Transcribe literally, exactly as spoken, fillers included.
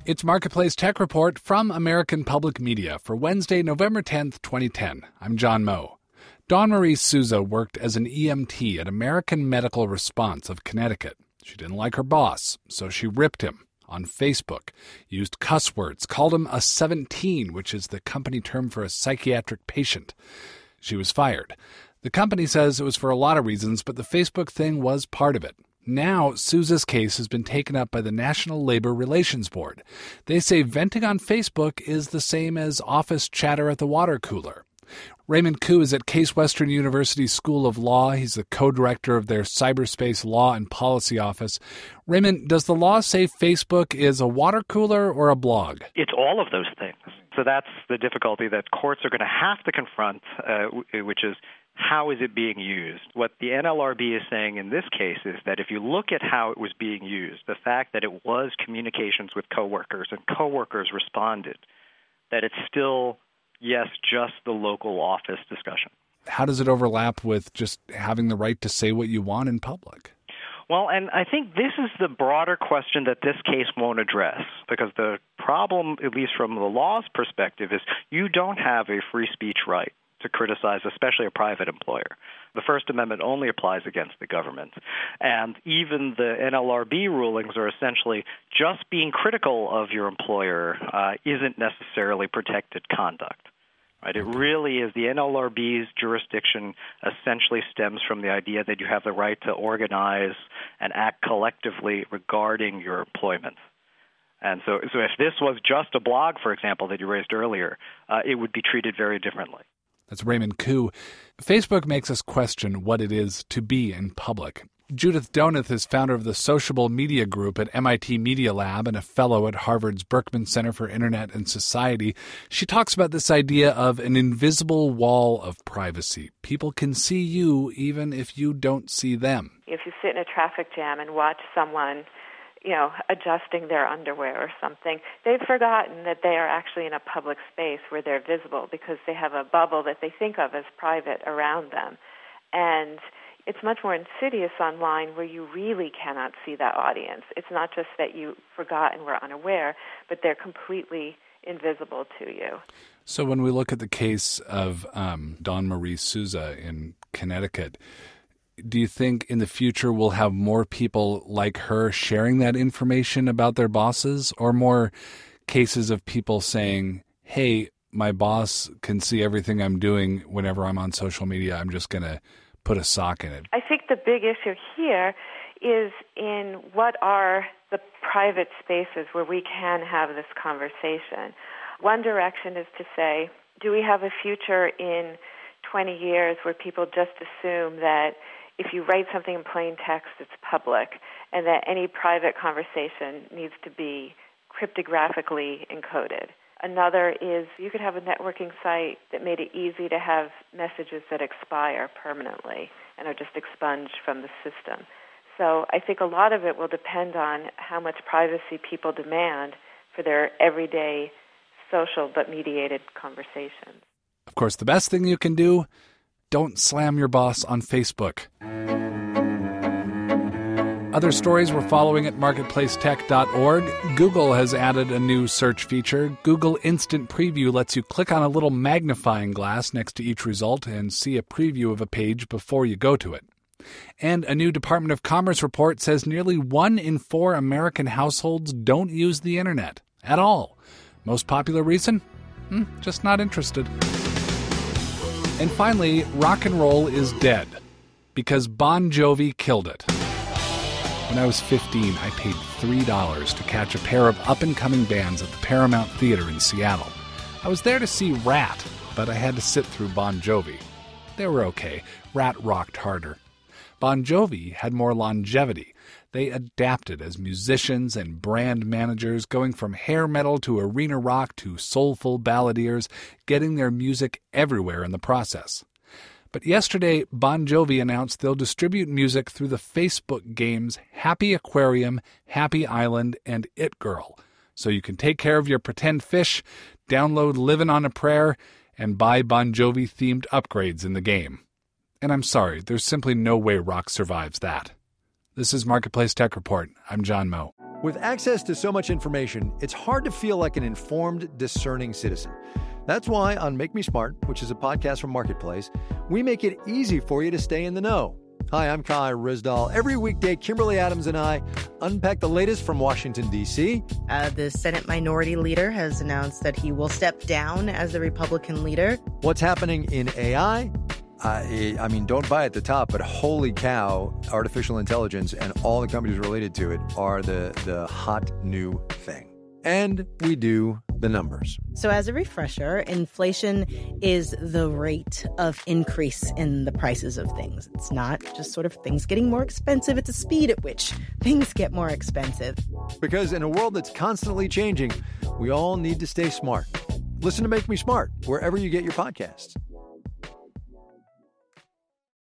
It's Marketplace Tech Report from American Public Media for Wednesday, November tenth, twenty ten. I'm John Moe. Dawn Marie Souza worked as an E M T at American Medical Response of Connecticut. She didn't like her boss, so she ripped him on Facebook, used cuss words, called him a seventeen, which is the company term for a psychiatric patient. She was fired. The company says it was for a lot of reasons, but the Facebook thing was part of it. Now, Souza's case has been taken up by the National Labor Relations Board. They say venting on Facebook is the same as office chatter at the water cooler. Raymond Koo is at Case Western University School of Law. He's the co-director of their Cyberspace Law and Policy Office. Raymond, does the law say Facebook is a water cooler or a blog? It's all of those things. So that's the difficulty that courts are going to have to confront, uh, which is, how is it being used? What the N L R B is saying in this case is that if you look at how it was being used, the fact that it was communications with coworkers and coworkers responded, that it's still, yes, just the local office discussion. How does it overlap with just having the right to say what you want in public? Well, and I think this is the broader question that this case won't address, because the problem, at least from the law's perspective, is you don't have a free speech right to criticize, especially a private employer. The First Amendment only applies against the government. And even the N L R B rulings are essentially just being critical of your employer uh, isn't necessarily protected conduct. Right? It really is the N L R B's jurisdiction essentially stems from the idea that you have the right to organize and act collectively regarding your employment. And so, so if this was just a blog, for example, that you raised earlier, uh, it would be treated very differently. That's Raymond Koo. Facebook makes us question what it is to be in public. Judith Donath is founder of the Sociable Media Group at M I T Media Lab and a fellow at Harvard's Berkman Center for Internet and Society. She talks about this idea of an invisible wall of privacy. People can see you even if you don't see them. If you sit in a traffic jam and watch someone, you know, adjusting their underwear or something, they've forgotten that they are actually in a public space where they're visible because they have a bubble that they think of as private around them. And it's much more insidious online where you really cannot see that audience. It's not just that you forgot and were unaware, but they're completely invisible to you. So when we look at the case of um, Dawn Marie Souza in Connecticut, do you think in the future we'll have more people like her sharing that information about their bosses, or more cases of people saying, hey, my boss can see everything I'm doing whenever I'm on social media, I'm just going to put a sock in it? I think the big issue here is in what are the private spaces where we can have this conversation. One direction is to say, do we have a future in twenty years where people just assume that if you write something in plain text, it's public, and that any private conversation needs to be cryptographically encoded? Another is you could have a networking site that made it easy to have messages that expire permanently and are just expunged from the system. So I think a lot of it will depend on how much privacy people demand for their everyday social but mediated conversations. Of course, the best thing you can do, don't slam your boss on Facebook. Other stories we're following at marketplace tech dot org. Google has added a new search feature. Google Instant Preview lets you click on a little magnifying glass next to each result and see a preview of a page before you go to it. And a new Department of Commerce report says nearly one in four American households don't use the internet at all. Most popular reason? Hmm, just not interested. And finally, rock and roll is dead because Bon Jovi killed it. When I was fifteen, I paid three dollars to catch a pair of up-and-coming bands at the Paramount Theater in Seattle. I was there to see Rat, but I had to sit through Bon Jovi. They were okay. Rat rocked harder. Bon Jovi had more longevity. They adapted as musicians and brand managers, going from hair metal to arena rock to soulful balladeers, getting their music everywhere in the process. But yesterday, Bon Jovi announced they'll distribute music through the Facebook games Happy Aquarium, Happy Island, and It Girl. So you can take care of your pretend fish, download Livin' on a Prayer, and buy Bon Jovi-themed upgrades in the game. And I'm sorry, there's simply no way rock survives that. This is Marketplace Tech Report. I'm John Moe. With access to so much information, it's hard to feel like an informed, discerning citizen. That's why on Make Me Smart, which is a podcast from Marketplace, we make it easy for you to stay in the know. Hi, I'm Kai Ryssdal. Every weekday, Kimberly Adams and I unpack the latest from Washington, D C Uh, the Senate Minority Leader has announced that he will step down as the Republican leader. What's happening in A I? I, I mean, don't buy at the top, but holy cow, artificial intelligence and all the companies related to it are the, the hot new thing. And we do the numbers. So as a refresher, inflation is the rate of increase in the prices of things. It's not just sort of things getting more expensive. It's a speed at which things get more expensive. Because in a world that's constantly changing, we all need to stay smart. Listen to Make Me Smart wherever you get your podcasts.